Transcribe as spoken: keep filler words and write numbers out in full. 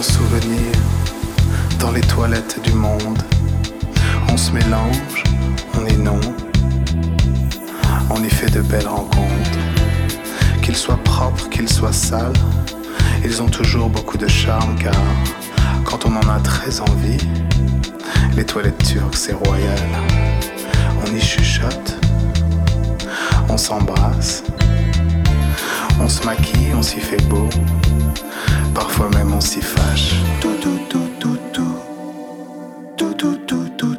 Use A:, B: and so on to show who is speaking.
A: en souvenir dans les toilettes du monde. On se mélange, on inonde, on y fait de belles rencontres. Qu'ils soient propres, qu'ils soient sales, ils ont toujours beaucoup de charme car quand on en a très envie, les toilettes turques c'est royal. On y chuchote, on s'embrasse, on se maquille, on s'y fait beau, parfois même on s'y fâche. Tout, tout, tout, tout, tout, tout, tout, tout, tout.